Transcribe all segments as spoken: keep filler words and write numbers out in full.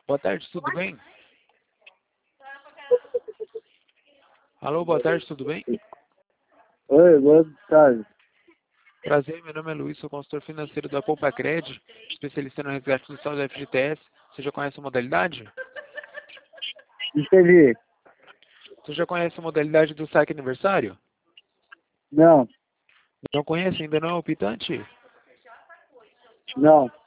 Boa tarde, tudo bem? Alô, boa tarde, tudo bem? Oi, boa tarde. Prazer, meu nome é Luiz, sou consultor financeiro da Poupa Cred, especialista no resgate do saldo da F G T S. Você já conhece a modalidade? Entendi. Você já conhece a modalidade do saque aniversário? Não, Não conhece? Ainda não é optante? não.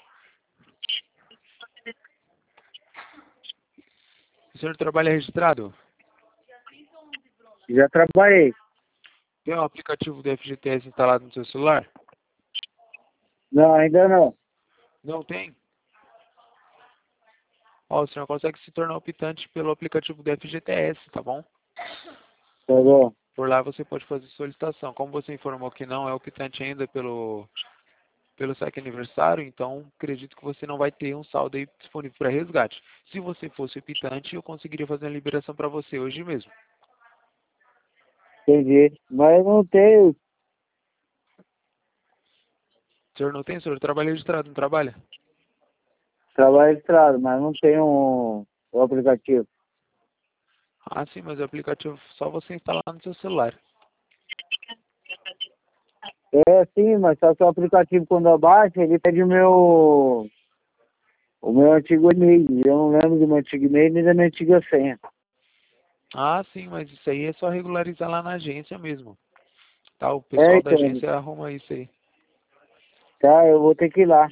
O senhor trabalha registrado? Já trabalhei. Tem um aplicativo do F G T S instalado no seu celular? Não, ainda não. Não tem? Ó, o senhor consegue se tornar optante pelo aplicativo do F G T S, tá bom? Tá bom. Por lá você pode fazer solicitação. Como você informou que não é optante ainda pelo, pelo saque aniversário, então acredito que você não vai ter um saldo aí disponível para resgate. Se você fosse optante, eu conseguiria fazer uma liberação para você hoje mesmo. Entendi. Mas não tenho. O senhor não tem? O senhor trabalha registrado, não trabalha? Trabalho registrado, mas não tenho um, o aplicativo. Ah, sim, mas o aplicativo é só você instalar no seu celular. É, sim, mas só que o aplicativo, quando eu baixo, ele pede o meu, o meu antigo e-mail. Eu não lembro do meu antigo e-mail nem da minha antiga senha. Ah, sim, mas isso aí é só regularizar lá na agência mesmo. Tá, o É, pessoal da então, agência arruma isso aí. tá, eu vou ter que ir lá.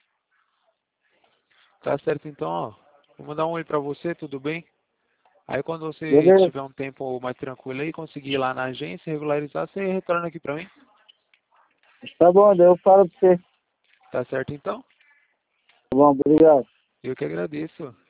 Tá certo, então, ó. Vou mandar um oi pra você, tudo bem? Aí quando você Beleza? tiver um tempo mais tranquilo aí, conseguir ir lá na agência, regularizar, você retorna aqui pra mim. Tá bom, daí eu falo pra você. Tá certo, então? Tá bom, obrigado. Eu que agradeço.